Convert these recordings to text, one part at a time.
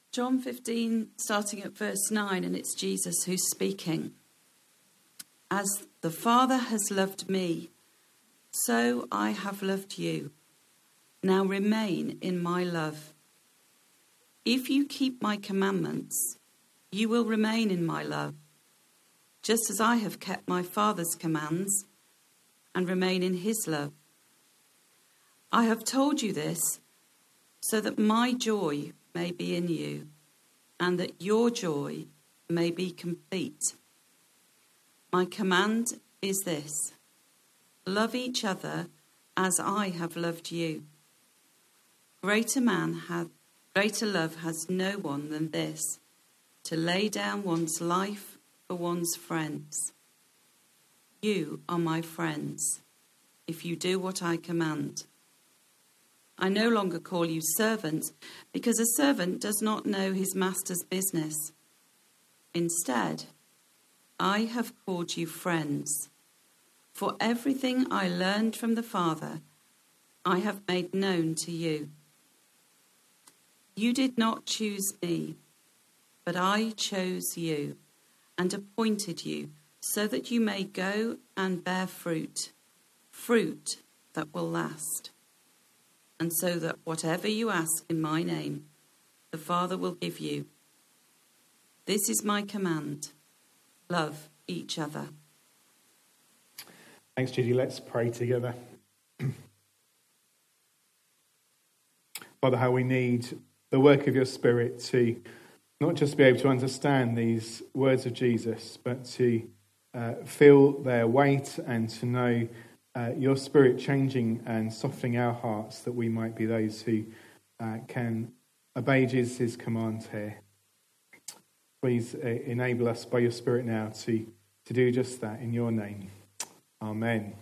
John 15, starting at verse 9, and it's Jesus who's speaking. As the Father has loved me, so I have loved you. Now remain in my love. If you keep my commandments, you will remain in my love, just as I have kept my Father's commands and remain in his love. I have told you this so that my joy may be in you and that your joy may be complete. My command is this: love each other as I have loved you. Greater love has no one than this, to lay down one's life for one's friends. You are my friends, if you do what I command. I no longer call you servants, because a servant does not know his master's business. Instead, I have called you friends, for everything I learned from the Father, I have made known to you. You did not choose me, but I chose you and appointed you so that you may go and bear fruit, fruit that will last. And so that whatever you ask in my name, the Father will give you. This is my command: love each other. Thanks, Judy. Let's pray together. Father, how we need the work of your Spirit to not just be able to understand these words of Jesus, but to feel their weight and to know your Spirit changing and softening our hearts, that we might be those who can obey Jesus' command here. Please enable us by your Spirit now to do just that in your name. Amen.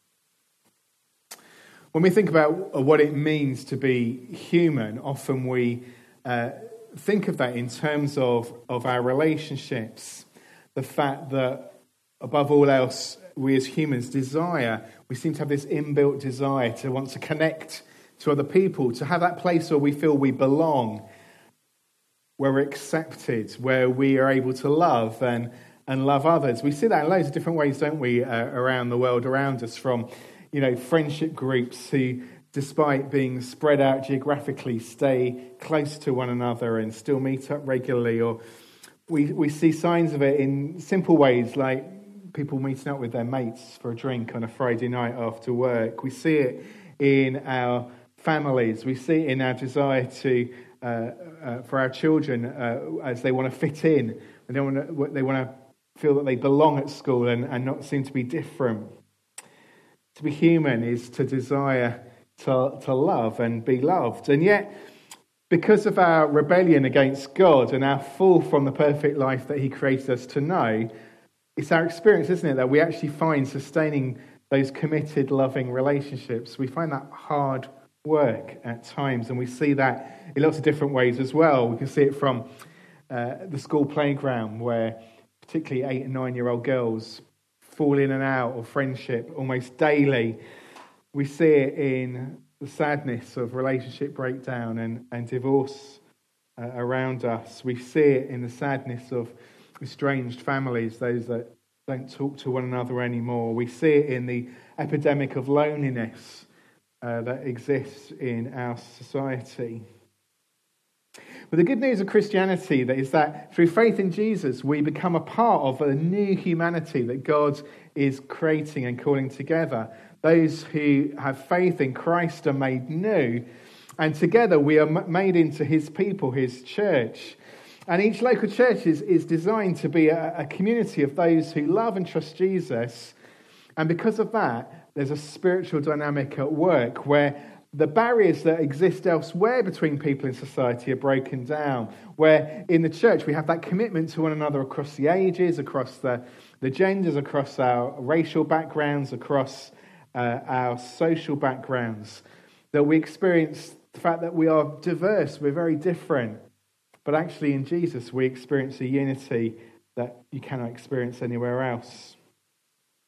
When we think about what it means to be human, often we think of that in terms of our relationships. The fact that above all else, we as humans we seem to have this inbuilt desire to want to connect to other people, to have that place where we feel we belong, where we're accepted, where we are able to love and love others. We see that in loads of different ways, don't we, around the world around us, from friendship groups who, despite being spread out geographically, stay close to one another and still meet up regularly. Or we see signs of it in simple ways, like people meeting up with their mates for a drink on a Friday night after work. We see it in our families. We see it in our desire to for our children as they want to fit in. They want to feel that they belong at school and not seem to be different. To be human is to desire to love and be loved. And yet, because of our rebellion against God and our fall from the perfect life that he created us to know, it's our experience, isn't it, that we actually find sustaining those committed, loving relationships. We find that hard work at times, and we see that in lots of different ways as well. We can see it from the school playground, where particularly 8 and 9-year-old girls fall in and out of friendship almost daily. We see it in the sadness of relationship breakdown and divorce around us. We see it in the sadness of estranged families, those that don't talk to one another anymore. We see it in the epidemic of loneliness that exists in our society. But the good news of Christianity is that through faith in Jesus, we become a part of a new humanity that God is creating and calling together. Those who have faith in Christ are made new, and together we are made into his people, his church. And each local church is designed to be a community of those who love and trust Jesus. And because of that, there's a spiritual dynamic at work where the barriers that exist elsewhere between people in society are broken down. Where in the church we have that commitment to one another across the ages, across the genders, across our racial backgrounds, across our social backgrounds. That we experience the fact that we are diverse, we're very different. But actually in Jesus we experience a unity that you cannot experience anywhere else.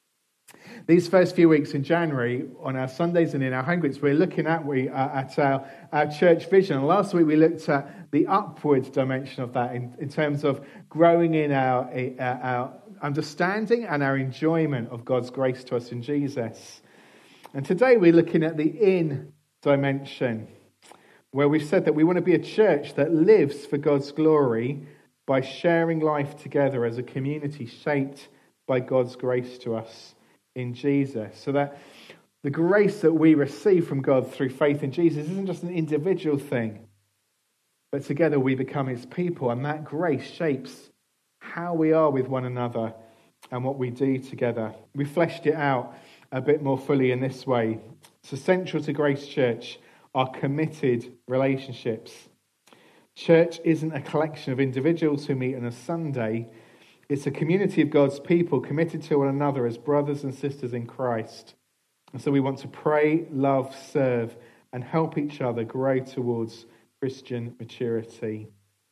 These first few weeks in January, on our Sundays and in our home groups, we're looking at our church vision. And last week we looked at the upward dimension of that in terms of growing in our understanding and our enjoyment of God's grace to us in Jesus. And today we're looking at the in dimension, where we've said that we want to be a church that lives for God's glory by sharing life together as a community shaped by God's grace to us in Jesus. So that the grace that we receive from God through faith in Jesus isn't just an individual thing, but together we become his people, and that grace shapes how we are with one another and what we do together. We fleshed it out a bit more fully in this way. So central to Grace Church are committed relationships. Church isn't a collection of individuals who meet on a Sunday. It's a community of God's people committed to one another as brothers and sisters in Christ. And so we want to pray, love, serve, and help each other grow towards Christian maturity.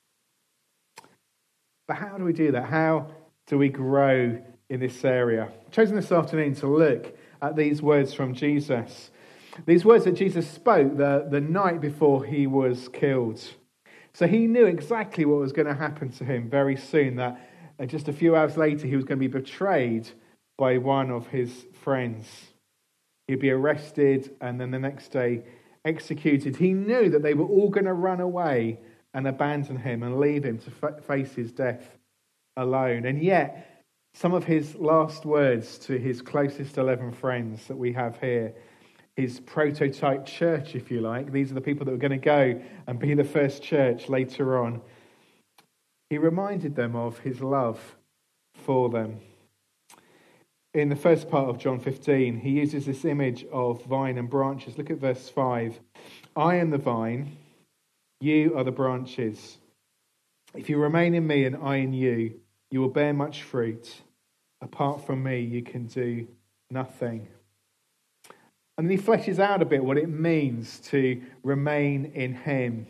But how do we do that? How do we grow in this area? I've chosen this afternoon to look at these words from Jesus. These words that Jesus spoke the night before he was killed. So he knew exactly what was going to happen to him very soon, that just a few hours later he was going to be betrayed by one of his friends. He'd be arrested and then the next day executed. He knew that they were all going to run away and abandon him and leave him to face his death alone. And yet, some of his last words to his closest 11 friends that we have here, his prototype church, if you like, these are the people that were going to go and be the first church later on. He reminded them of his love for them. In the first part of John 15, he uses this image of vine and branches. Look at verse 5. I am the vine, you are the branches. If you remain in me and I in you, you will bear much fruit. Apart from me, you can do nothing. And then he fleshes out a bit what it means to remain in him.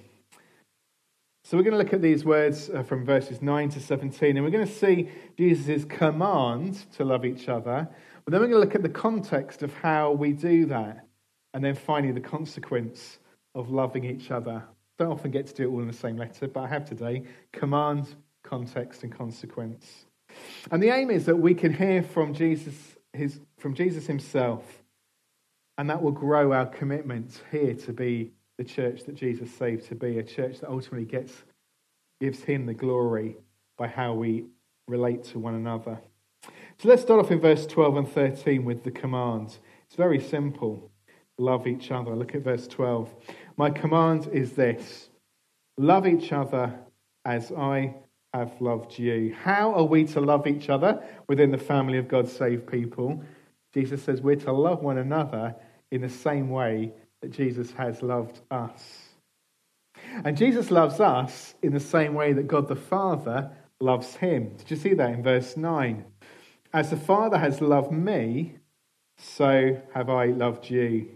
So we're going to look at these words from verses 9 to 17, and we're going to see Jesus' command to love each other, but then we're going to look at the context of how we do that, and then finally the consequence of loving each other. Don't often get to do it all in the same letter, but I have today. Command, context, and consequence. And the aim is that we can hear from Jesus himself, and that will grow our commitment here to be the church that Jesus saved to be, a church that ultimately gives him the glory by how we relate to one another. So let's start off in verse 12 and 13 with the command. It's very simple. Love each other. Look at verse 12. My command is this: love each other as I have loved you. How are we to love each other within the family of God's saved people? Jesus says we're to love one another in the same way that Jesus has loved us. And Jesus loves us in the same way that God the Father loves him. Did you see that in verse 9? As the Father has loved me, so have I loved you.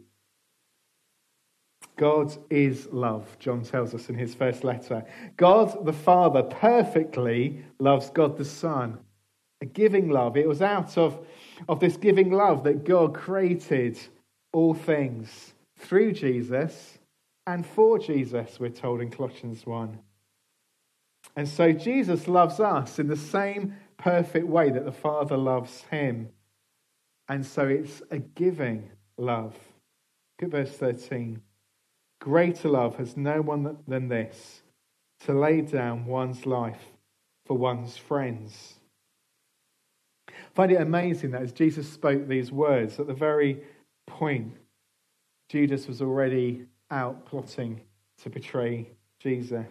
God is love, John tells us in his first letter. God the Father perfectly loves God the Son, a giving love. It was out of this giving love that God created all things through Jesus and for Jesus, we're told in Colossians 1. And so Jesus loves us in the same perfect way that the Father loves him. And so it's a giving love. Look at verse 13. Greater love has no one than this, to lay down one's life for one's friends. I find it amazing that as Jesus spoke these words, at the very point, Judas was already out plotting to betray Jesus.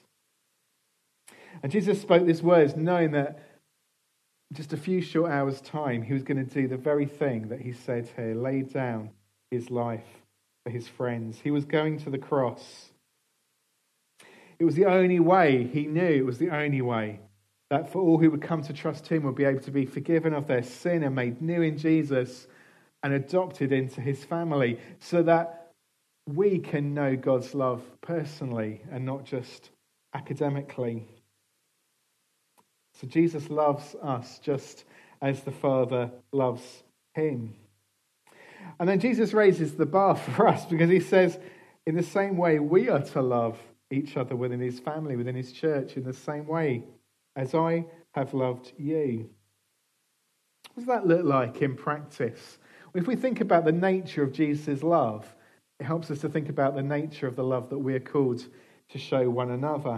And Jesus spoke these words knowing that in just a few short hours' time, he was going to do the very thing that he said here, lay down his life for his friends. He was going to the cross. It was the only way, he knew it was the only way, that for all who would come to trust him would be able to be forgiven of their sin and made new in Jesus and adopted into his family, so that we can know God's love personally and not just academically. So Jesus loves us just as the Father loves him. And then Jesus raises the bar for us because he says, in the same way, we are to love each other within his family, within his church, in the same way as I have loved you. What does that look like in practice? If we think about the nature of Jesus' love, it helps us to think about the nature of the love that we are called to show one another.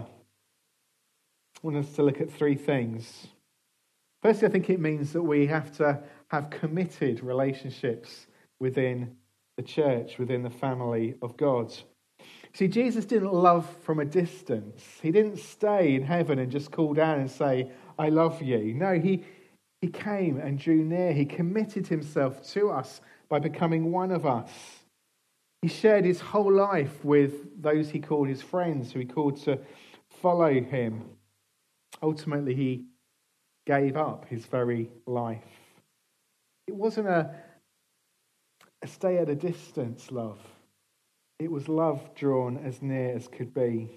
I want us to look at three things. Firstly, I think it means that we have to have committed relationships within the church, within the family of God. See, Jesus didn't love from a distance. He didn't stay in heaven and just call down and say, I love you. No, he came and drew near. He committed himself to us by becoming one of us. He shared his whole life with those he called his friends, who he called to follow him. Ultimately, he gave up his very life. It wasn't a stay at a distance love. It was love drawn as near as could be.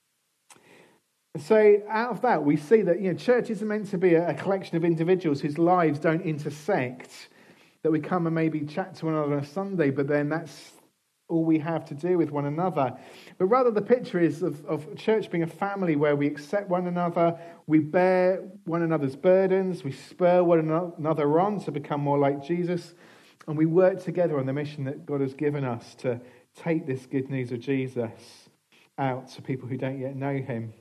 And so out of that, we see that church isn't meant to be a collection of individuals whose lives don't intersect, that we come and maybe chat to one another on a Sunday, but then that's all we have to do with one another. But rather the picture is of church being a family where we accept one another, we bear one another's burdens, we spur one another on to become more like Jesus, and we work together on the mission that God has given us to take this good news of Jesus out to people who don't yet know him.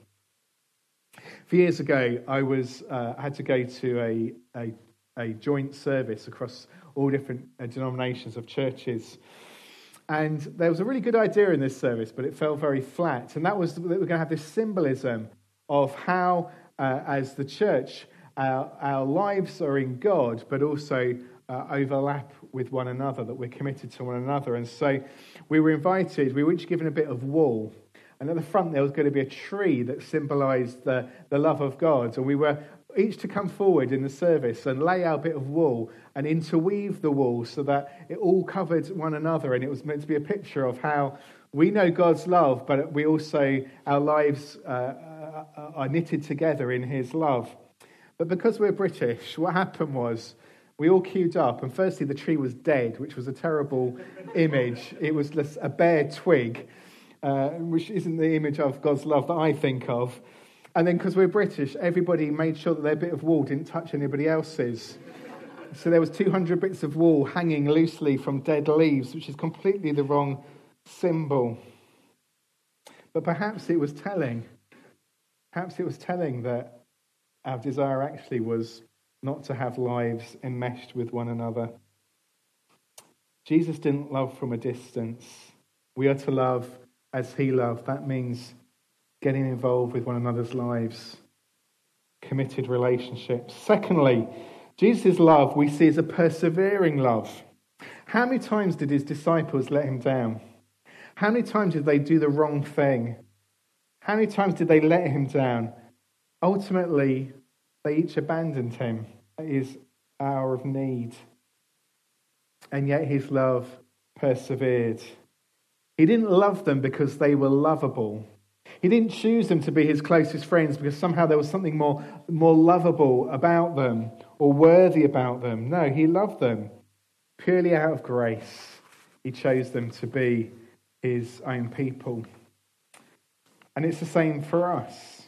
A few years ago, I had to go to a joint service across all different denominations of churches. And there was a really good idea in this service, but it fell very flat. And that was that we're going to have this symbolism of how, as the church, our lives are in God, but also overlap with one another, that we're committed to one another. And so we were invited, we were each given a bit of wool. And at the front there was going to be a tree that symbolised the love of God. And we were each to come forward in the service and lay our bit of wool and interweave the wool so that it all covered one another. And it was meant to be a picture of how we know God's love, but we also, our lives are knitted together in his love. But because we're British, what happened was we all queued up, and firstly the tree was dead, which was a terrible image. It was just a bare twig, which isn't the image of God's love that I think of. And then because we're British, everybody made sure that their bit of wool didn't touch anybody else's. So there was 200 bits of wool hanging loosely from dead leaves, which is completely the wrong symbol. But perhaps it was telling. Perhaps it was telling that our desire actually was not to have lives enmeshed with one another. Jesus didn't love from a distance. We are to love as he loved. That means getting involved with one another's lives, committed relationships. Secondly, Jesus' love we see as a persevering love. How many times did his disciples let him down? How many times did they do the wrong thing? How many times did they let him down? Ultimately, they each abandoned him at his hour of need. And yet his love persevered. He didn't love them because they were lovable. He didn't choose them to be his closest friends because somehow there was something more lovable about them or worthy about them. No, he loved them purely out of grace. He chose them to be his own people. And it's the same for us.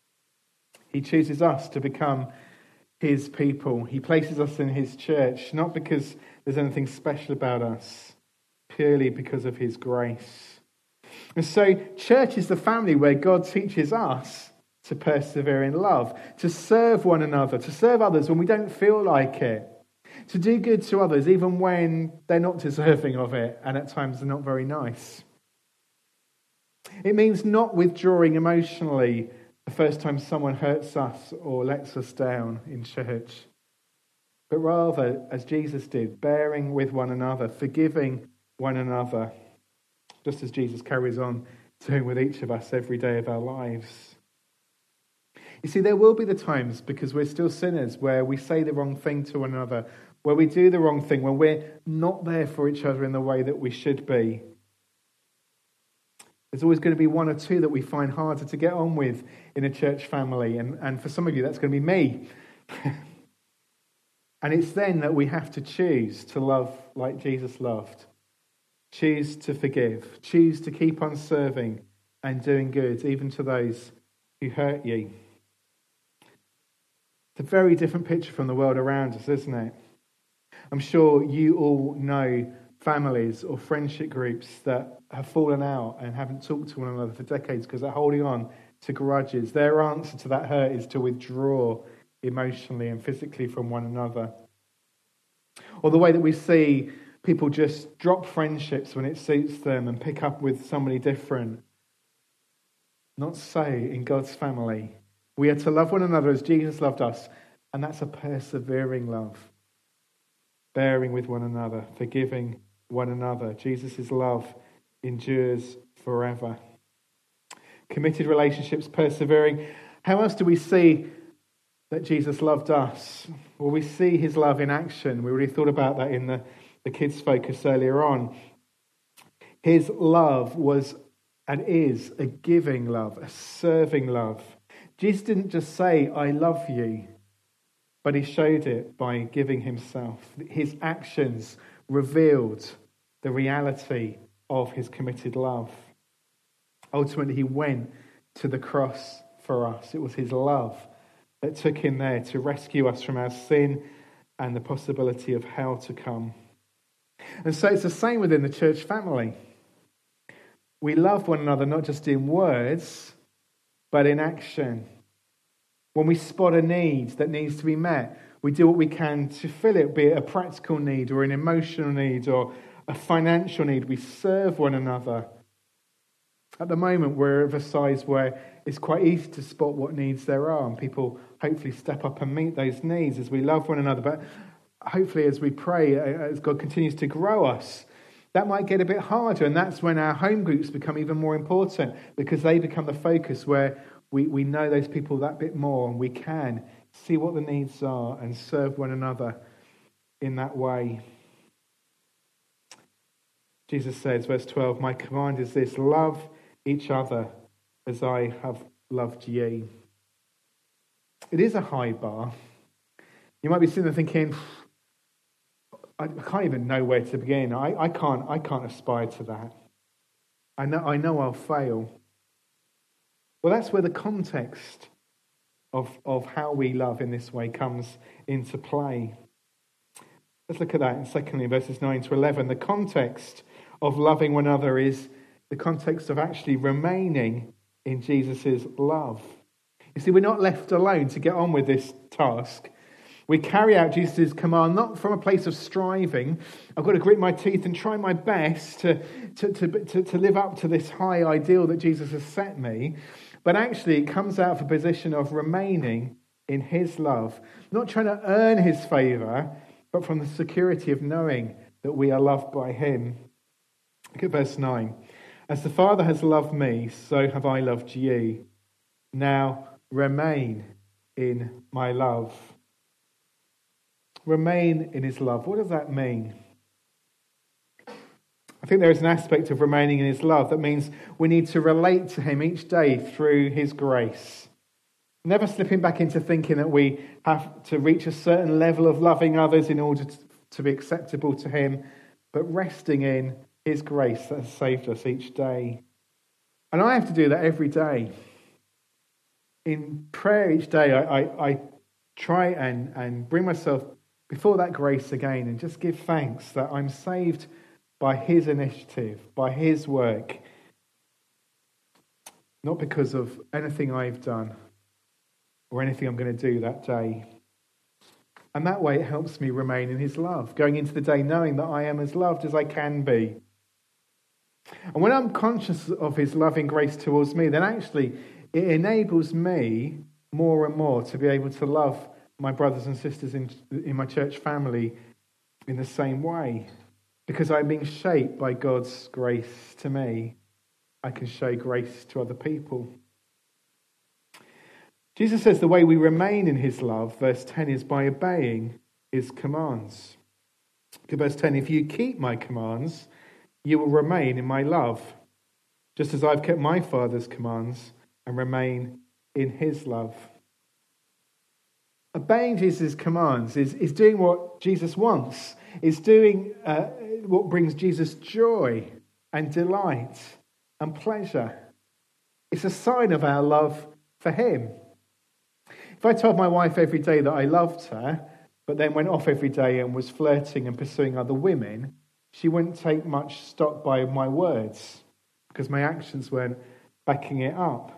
He chooses us to become his people. He places us in his church, not because there's anything special about us, purely because of his grace. And so church is the family where God teaches us to persevere in love, to serve one another, to serve others when we don't feel like it, to do good to others even when they're not deserving of it and at times they're not very nice. It means not withdrawing emotionally the first time someone hurts us or lets us down in church, but rather, as Jesus did, bearing with one another, forgiving one another, just as Jesus carries on doing with each of us every day of our lives. You see, there will be the times, because we're still sinners, where we say the wrong thing to one another, where we do the wrong thing, when we're not there for each other in the way that we should be. There's always going to be one or two that we find harder to get on with in a church family. And for some of you, that's going to be me. And it's then that we have to choose to love like Jesus loved. Choose to forgive. Choose to keep on serving and doing good, even to those who hurt you. It's a very different picture from the world around us, isn't it? I'm sure you all know families or friendship groups that have fallen out and haven't talked to one another for decades because they're holding on to grudges. Their answer to that hurt is to withdraw emotionally and physically from one another. Or the way that we see people just drop friendships when it suits them and pick up with somebody different. Not so in God's family. We are to love one another as Jesus loved us, and that's a persevering love. Bearing with one another, forgiving one another. Jesus' love endures forever. Committed relationships, persevering. How else do we see that Jesus loved us? Well, we see his love in action. We already thought about that in the kids' focus earlier on. His love was and is a giving love, a serving love. Jesus didn't just say, I love you, but he showed it by giving himself. His actions revealed the reality of his committed love. Ultimately, he went to the cross for us. It was his love that took him there to rescue us from our sin and the possibility of hell to come. And so it's the same within the church family. We love one another not just in words, but in action. When we spot a need that needs to be met, we do what we can to fill it, be it a practical need or an emotional need or a financial need. We serve one another. At the moment, we're of a size where it's quite easy to spot what needs there are, and people hopefully step up and meet those needs as we love one another. But hopefully as we pray, as God continues to grow us, that might get a bit harder, and that's when our home groups become even more important, because they become the focus where we know those people that bit more, and we can see what the needs are and serve one another in that way. Jesus says, verse 12, my command is this, love each other as I have loved you. It is a high bar. You might be sitting there thinking, I can't even know where to begin. I can't aspire to that. I know I'll fail. Well, that's where the context of how we love in this way comes into play. Let's look at that. And secondly, verses 9 to 11. The context of loving one another is the context of actually remaining in Jesus' love. You see, we're not left alone to get on with this task. We carry out Jesus' command not from a place of striving. I've got to grit my teeth and try my best to live up to this high ideal that Jesus has set me. But actually, it comes out of a position of remaining in his love. Not trying to earn his favour, but from the security of knowing that we are loved by him. Look at verse 9. As the Father has loved me, so have I loved you. Now remain in my love. Remain in his love. What does that mean? I think there is an aspect of remaining in his love that means we need to relate to him each day through his grace. Never slipping back into thinking that we have to reach a certain level of loving others in order to be acceptable to him, but resting in his grace that has saved us each day. And I have to do that every day. In prayer each day, I try and bring myself before that grace again and just give thanks that I'm saved by his initiative, by his work, not because of anything I've done or anything I'm going to do that day. And that way it helps me remain in his love, going into the day knowing that I am as loved as I can be. And when I'm conscious of his loving grace towards me, then actually it enables me more and more to be able to love my brothers and sisters in my church family in the same way. Because I'm being shaped by God's grace to me, I can show grace to other people. Jesus says the way we remain in his love, verse 10, is by obeying his commands. Look at verse 10, if you keep my commands, you will remain in my love, just as I've kept my Father's commands and remain in his love. Obeying Jesus' commands is doing what Jesus wants. It's doing what brings Jesus joy and delight and pleasure. It's a sign of our love for him. If I told my wife every day that I loved her, but then went off every day and was flirting and pursuing other women, she wouldn't take much stock by my words because my actions weren't backing it up.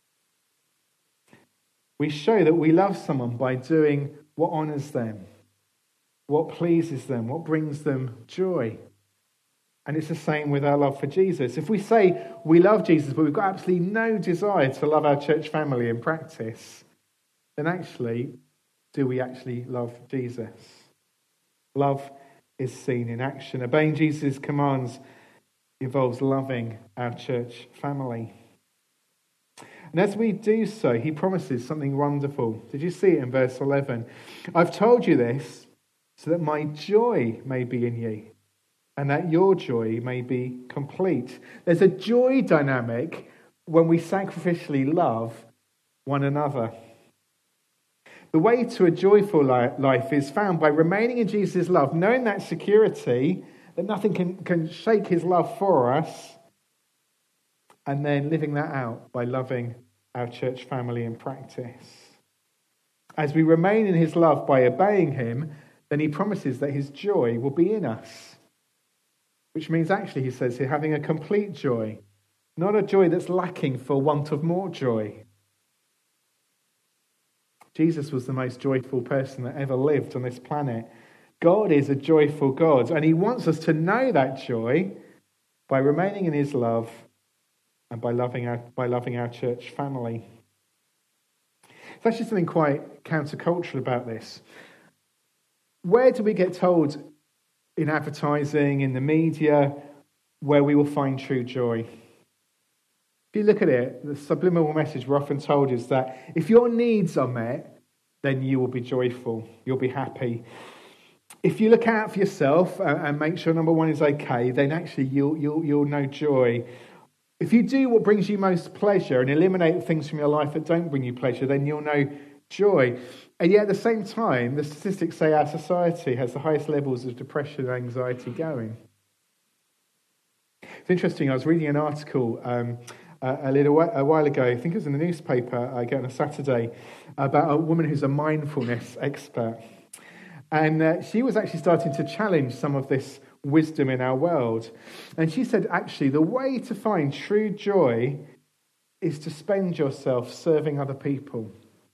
We show that we love someone by doing what honours them, what pleases them, what brings them joy. And it's the same with our love for Jesus. If we say we love Jesus, but we've got absolutely no desire to love our church family in practice, then actually, do we actually love Jesus? Love is seen in action. Obeying Jesus' commands involves loving our church family. And as we do so, he promises something wonderful. Did you see it in verse 11? I've told you this so that my joy may be in you and that your joy may be complete. There's a joy dynamic when we sacrificially love one another. The way to a joyful life is found by remaining in Jesus' love, knowing that security, that nothing can shake his love for us, and then living that out by loving our church family in practice. As we remain in his love by obeying him, then he promises that his joy will be in us. Which means actually, he says here, having a complete joy, not a joy that's lacking for want of more joy. Jesus was the most joyful person that ever lived on this planet. God is a joyful God, and he wants us to know that joy by remaining in his love and by loving our church family. There's actually something quite countercultural about this. Where do we get told in advertising, in the media, where we will find true joy? If you look at it, the subliminal message we're often told is that if your needs are met, then you will be joyful, you'll be happy. If you look out for yourself and make sure number one is okay, then actually you'll know joy. If you do what brings you most pleasure and eliminate things from your life that don't bring you pleasure, then you'll know joy. And yet at the same time, the statistics say our society has the highest levels of depression and anxiety going. It's interesting, I was reading an article a while ago, I think it was in the newspaper, again on a Saturday, about a woman who's a mindfulness expert. And she was actually starting to challenge some of this wisdom in our world. And she said, actually, the way to find true joy is to spend yourself serving other people.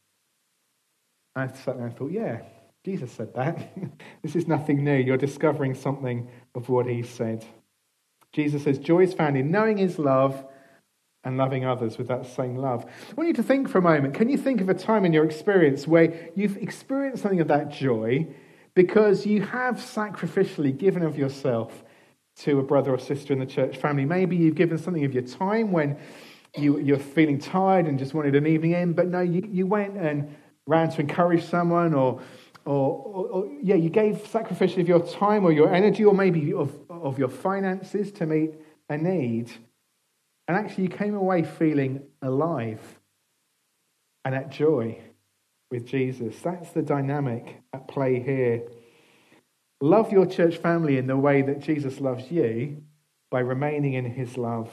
I sat there and thought, yeah, Jesus said that. This is nothing new. You're discovering something of what he said. Jesus says joy is found in knowing his love and loving others with that same love. I want you to think for a moment. Can you think of a time in your experience where you've experienced something of that joy because you have sacrificially given of yourself to a brother or sister in the church family? Maybe you've given something of your time when you're feeling tired and just wanted an evening in, but no, you went and ran to encourage someone, or you gave sacrificially of your time or your energy, or maybe of your finances to meet a need. And actually you came away feeling alive and at joy with Jesus. That's the dynamic at play here. Love your church family in the way that Jesus loves you by remaining in his love.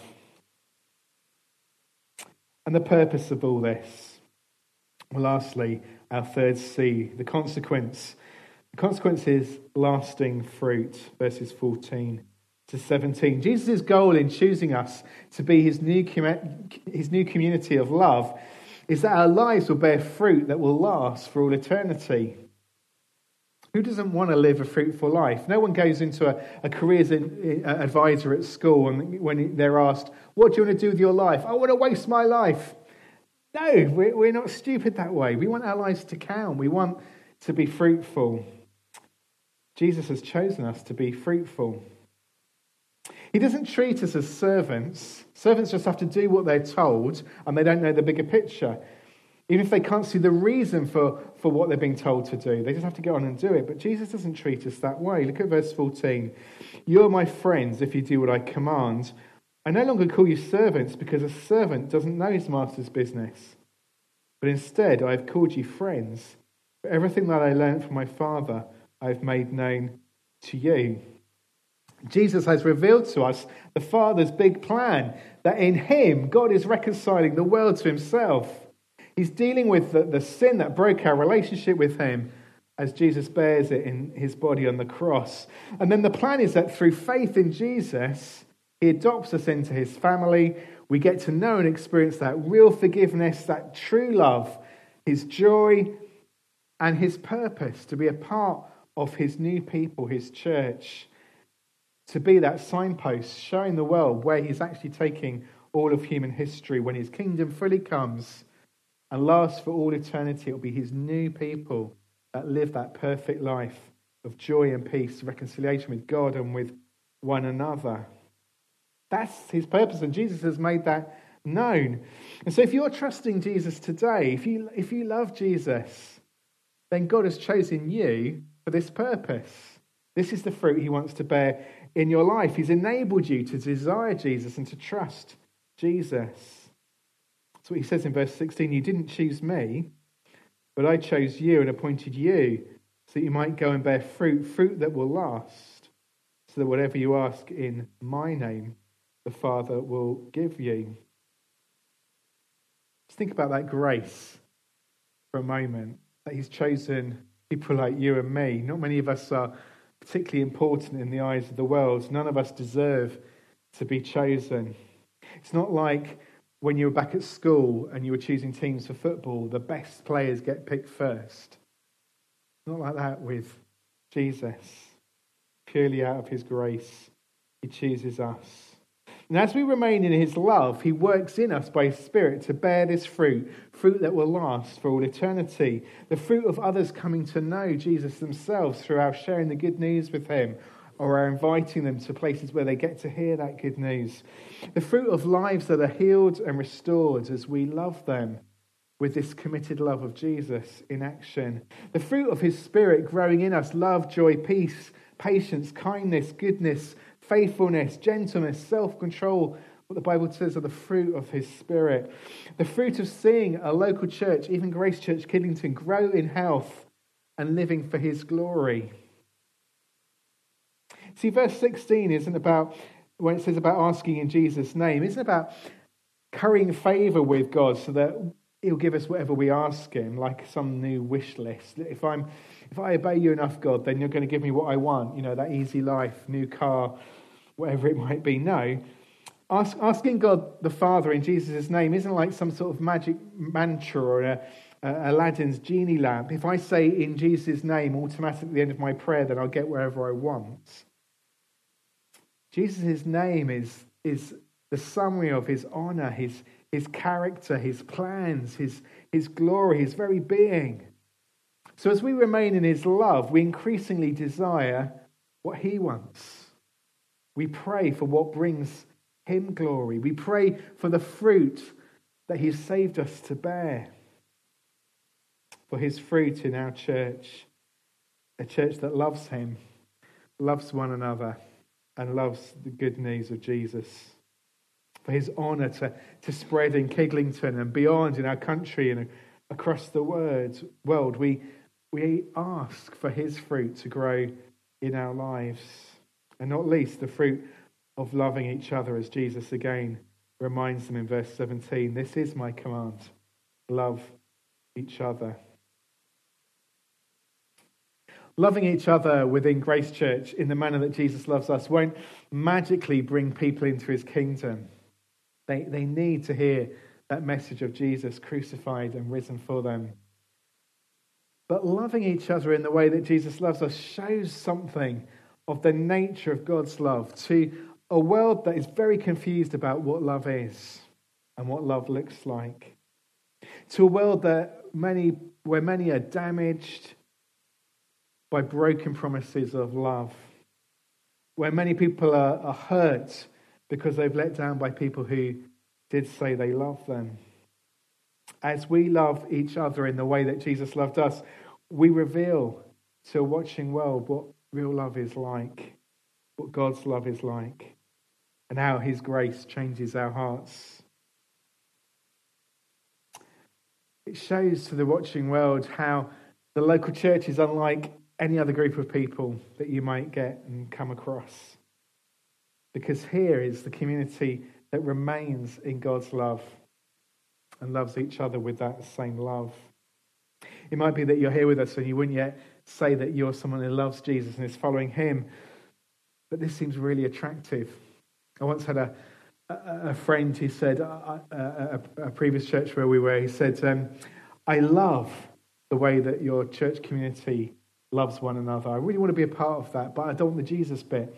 And the purpose of all this. Well, lastly, our third C, the consequence. The consequence is lasting fruit, verses 14 to 17. Jesus' goal in choosing us to be his new community of love is that our lives will bear fruit that will last for all eternity. Who doesn't want to live a fruitful life? No one goes into a careers advisor at school and when they're asked, what do you want to do with your life? I want to waste my life. No, we're not stupid that way. We want our lives to count. We want to be fruitful. Jesus has chosen us to be fruitful. He doesn't treat us as servants. Servants just have to do what they're told and they don't know the bigger picture. Even if they can't see the reason for what they're being told to do, they just have to go on and do it. But Jesus doesn't treat us that way. Look at verse 14. You're my friends if you do what I command. I no longer call you servants because a servant doesn't know his master's business. But instead, I have called you friends. But everything that I learned from my Father, I've made known to you. Jesus has revealed to us the Father's big plan, that in him, God is reconciling the world to himself. He's dealing with the sin that broke our relationship with him as Jesus bears it in his body on the cross. And then the plan is that through faith in Jesus, he adopts us into his family. We get to know and experience that real forgiveness, that true love, his joy, and his purpose to be a part of his new people, his church, to be that signpost showing the world where he's actually taking all of human history. When his kingdom fully comes and lasts for all eternity, it will be his new people that live that perfect life of joy and peace, reconciliation with God and with one another. That's his purpose, and Jesus has made that known. And so if you're trusting Jesus today, if you love Jesus, then God has chosen you for this purpose. This is the fruit he wants to bear in your life. He's enabled you to desire Jesus and to trust Jesus. That's what he says in verse 16. You didn't choose me, but I chose you and appointed you so that you might go and bear fruit that will last, so that whatever you ask in my name, the Father will give you. Just think about that grace for a moment, that he's chosen people like you and me. Not many of us are particularly important in the eyes of the world. None of us deserve to be chosen. It's not like when you were back at school and you were choosing teams for football, the best players get picked first. Not like that with Jesus. Purely out of his grace, he chooses us. And as we remain in his love, he works in us by his Spirit to bear this fruit that will last for all eternity. The fruit of others coming to know Jesus themselves through our sharing the good news with him, or our inviting them to places where they get to hear that good news. The fruit of lives that are healed and restored as we love them with this committed love of Jesus in action. The fruit of his Spirit growing in us: love, joy, peace, patience, kindness, goodness, faithfulness, gentleness, self-control. What the Bible says are the fruit of his Spirit. The fruit of seeing a local church, even Grace Church Kidlington, grow in health and living for his glory. See, verse 16 isn't about, when it says about asking in Jesus' name, isn't about currying favour with God so that he'll give us whatever we ask him, like some new wish list. If I obey you enough, God, then you're going to give me what I want, that easy life, new car, whatever it might be. No. Asking God the Father in Jesus' name isn't like some sort of magic mantra or a Aladdin's genie lamp. If I say in Jesus' name automatically at the end of my prayer, then I'll get wherever I want. Jesus' name is the summary of his honour, his character, his plans, his glory, his very being. So as we remain in his love, we increasingly desire what he wants. We pray for what brings him glory. We pray for the fruit that he's saved us to bear. For his fruit in our church, a church that loves him, loves one another, and loves the good news of Jesus. For his honour to spread in Kidlington and beyond in our country and across the world, we ask for his fruit to grow in our lives. And not least the fruit of loving each other, as Jesus again reminds them in verse 17. This is my command: love each other. Loving each other within Grace Church in the manner that Jesus loves us won't magically bring people into his kingdom. They need to hear that message of Jesus crucified and risen for them. But loving each other in the way that Jesus loves us shows something of the nature of God's love to a world that is very confused about what love is and what love looks like. To a world where many are damaged by broken promises of love, where many people are hurt because they've let down by people who did say they love them. As we love each other in the way that Jesus loved us, we reveal to a watching world what real love is like, what God's love is like, and how his grace changes our hearts. It shows to the watching world how The local church is unlike any other group of people that you might get and come across. Because here is the community that remains in God's love and loves each other with that same love. It might be that you're here with us and you wouldn't yet say that you're someone who loves Jesus and is following him, but this seems really attractive. I once had a friend who said, a previous church where we were, he said, I love the way that your church community loves one another. I really want to be a part of that, but I don't want the Jesus bit.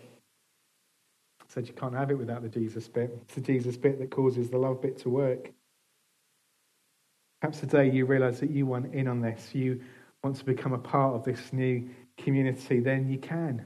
I said, you can't have it without the Jesus bit. It's the Jesus bit that causes the love bit to work. Perhaps today you realise that you want in on this. You want to become a part of this new community. Then you can.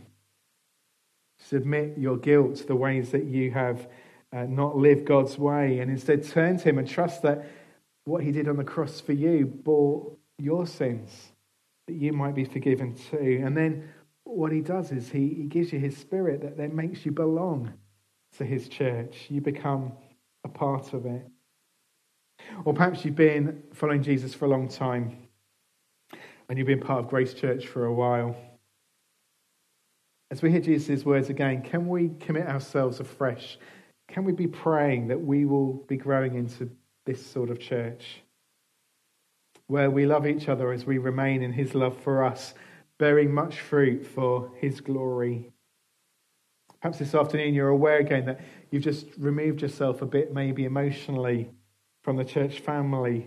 Submit your guilt to the ways that you have not lived God's way, and instead turn to him and trust that what he did on the cross for you bore your sins, that you might be forgiven too. And then what he does is he gives you his spirit that then makes you belong to his church. You become a part of it. Or perhaps you've been following Jesus for a long time and you've been part of Grace Church for a while. As we hear Jesus' words again, can we commit ourselves afresh? Can we be praying that we will be growing into this sort of church where we love each other as we remain in his love for us, bearing much fruit for his glory? Perhaps this afternoon you're aware again that you've just removed yourself a bit, maybe emotionally, from the church family.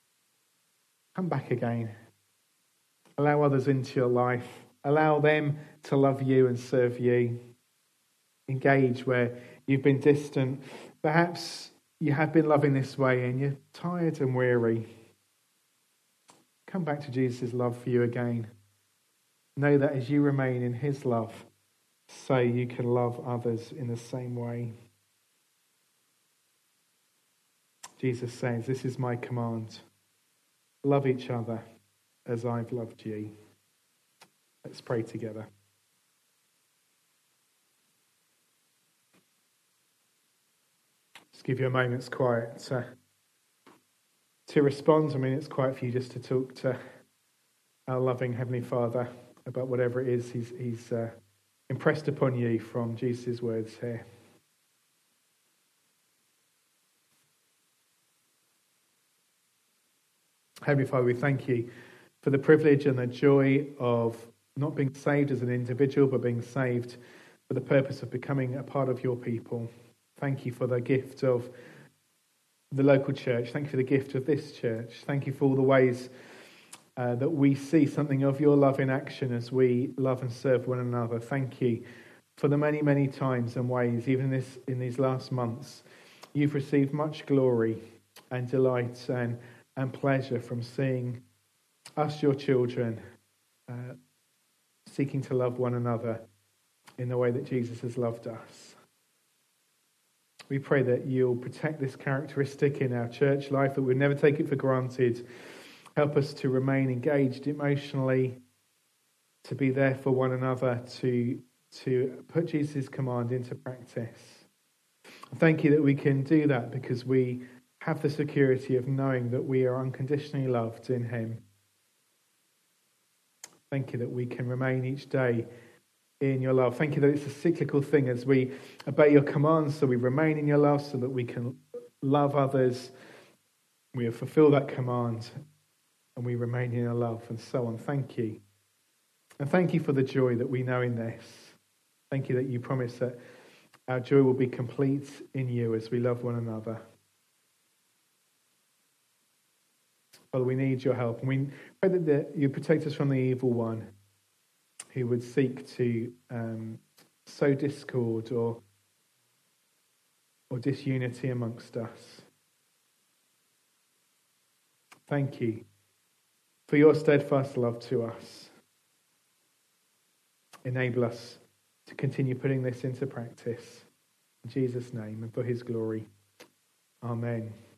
Come back again. Allow others into your life. Allow them to love you and serve you. Engage where you've been distant. Perhaps you have been loving this way and you're tired and weary. Come back to Jesus' love for you again. Know that as you remain in his love, so you can love others in the same way. Jesus says, this is my command. Love each other as I've loved you. Let's pray together. Just give you a moment's quiet to respond. I mean, it's quiet for you just to talk to our loving Heavenly Father about whatever it is he's impressed upon you from Jesus' words here. Heavenly Father, we thank you for the privilege and the joy of not being saved as an individual, but being saved for the purpose of becoming a part of your people. Thank you for the gift of the local church. Thank you for the gift of this church. Thank you for all the ways that we see something of your love in action as we love and serve one another. Thank you for the many, many times and ways, even in these last months, you've received much glory and delight and pleasure from seeing us, your children, seeking to love one another in the way that Jesus has loved us. We pray that you'll protect this characteristic in our church life, that we'll never take it for granted. Help us to remain engaged emotionally, to be there for one another, to put Jesus' command into practice. Thank you that we can do that because we have the security of knowing that we are unconditionally loved in him. Thank you that we can remain each day in your love. Thank you that it's a cyclical thing as we obey your commands, so we remain in your love so that we can love others. We fulfill that command and we remain in your love and so on. Thank you. And thank you for the joy that we know in this. Thank you that you promise that our joy will be complete in you as we love one another. Father, we need your help. And we pray that you protect us from the evil one who would seek to sow discord or disunity amongst us. Thank you for your steadfast love to us. Enable us to continue putting this into practice. In Jesus' name and for his glory. Amen.